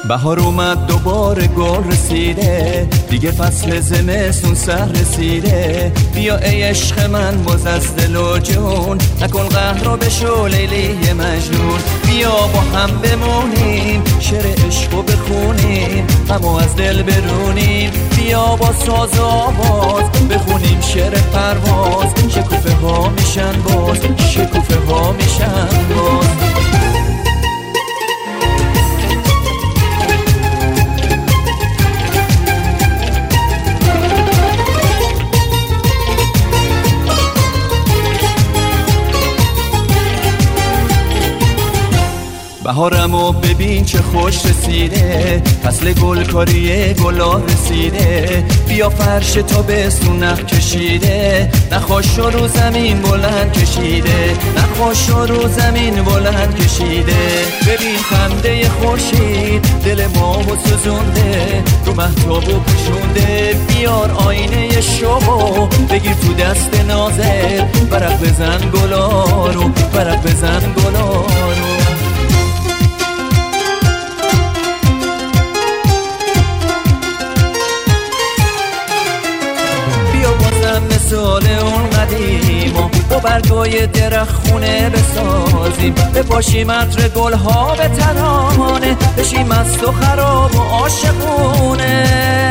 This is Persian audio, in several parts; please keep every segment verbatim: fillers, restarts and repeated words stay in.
بهار اومد دوباره گل رسیده، دیگه فصل زمستون سر رسیده. بیا ای عشق من باز از دل و جون، نکن قهر رو بشو لیلی مجنون. بیا با هم بمونیم شعر عشق رو بخونیم، غمو از دل برونیم. بیا با ساز و آواز بخونیم شعر پرواز، شکوفه ها میشن باز، شکوفه ها میشن باز. بهارمو ببین چه خوش رسیده، فصل گلکاری گلا رسیده. بیا فرش تابستون نخ کشیده، نخوش رو زمین بلند کشیده، نخوش رو زمین بلند کشیده. ببین خنده خورشید دل ما و سوزونده، رو مهتاب و پوشونده. بیار آینه شوقو بگیر تو دست نازل، ورق بزن گلا رو، ورق بزن گلا رو. مثال اون قدیما با برگای درخت خونه بسازیم، بپاشیم عطر گلها به ترانه، بشیم مست و خراب و عاشقونه.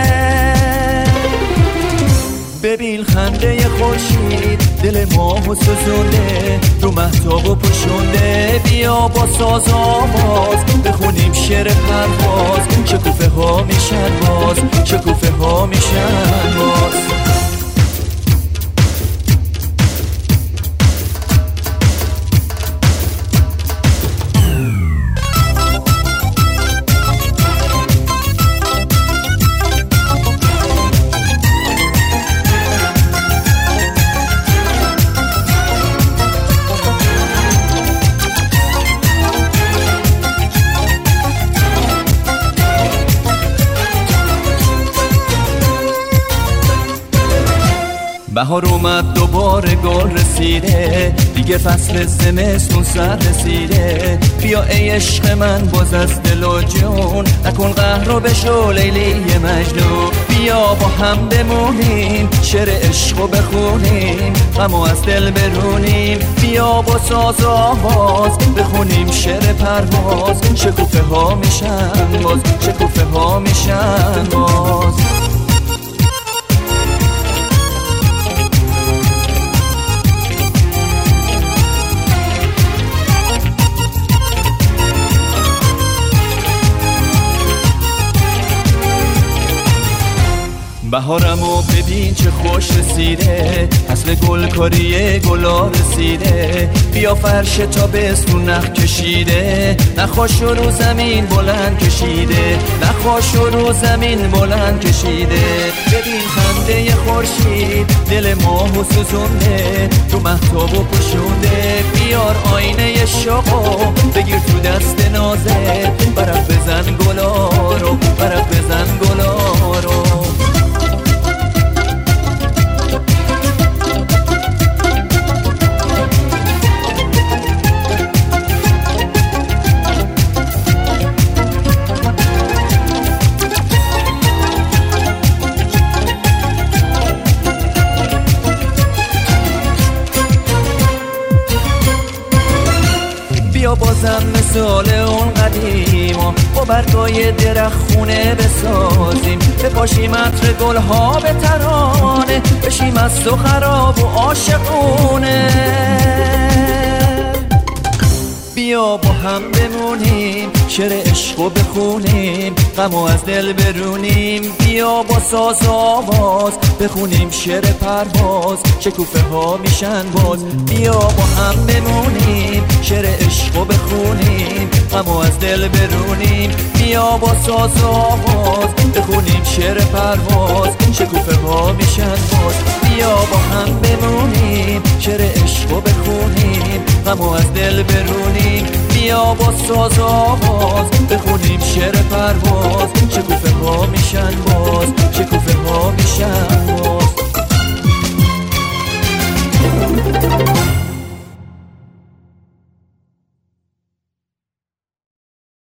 ببین خنده خورشید دل ماه و سوزونده، رو مهتاب و پوشونده. بیا با ساز و آواز بخونیم شعر پرواز، شکوفه ها میشن باز، شکوفه ها میشن باز. بهار اومد دوباره گل رسیده، دیگه فصل زمستون سر رسیده. بیا ای عشق من باز از دل و جون، نکن قهر رو بشو لیلی مجنون. بیا با هم بمونیم شعر عشق رو بخونیم، غمو از دل برونیم. بیا با ساز و آواز بخونیم شعر پرواز، شکوفه ها میشن باز، شکوفه ها میشن باز. بهارمو ببین چه خوش رسیده، فصل گلکاری گلا رسیده. بیا فرش تابستون نخ کشیده، نخوش رو زمین بلند کشیده، نخوش رو زمین بلند کشیده. ببین خنده خورشید دل ماه و سوزونده، رو مهتاب و پوشونده. بیار آینه شوقو بگیر تو دست نازل، ورق بزن گلا رو، ورق بزن گلا رو. بیا بازم مثال اون قدیما با برگای درخت خونه بسازیم، بپاشیم عطر گلها به ترانه، بشیم مست و خراب و عاشقونه. بیا با هم بمونیم شعر عشق بخونیم، غمو از دل برونیم. بیا با ساز و آواز بخونیم شعر پرواز، شکوفه ها میشن باز. بیا با هم بمونیم شعر عشق بخونیم، غمو از دل برونیم. بیا با ساز و آواز بخونیم شعر پرواز، شکوفه ها میشن باز. بیا با هم بمونیم شعر عشق بخونیم، غمو از دل برونیم. بیا با ساز و آواز بخونیم شعر پرواز، شکوفه ها میشن باز، شکوفه ها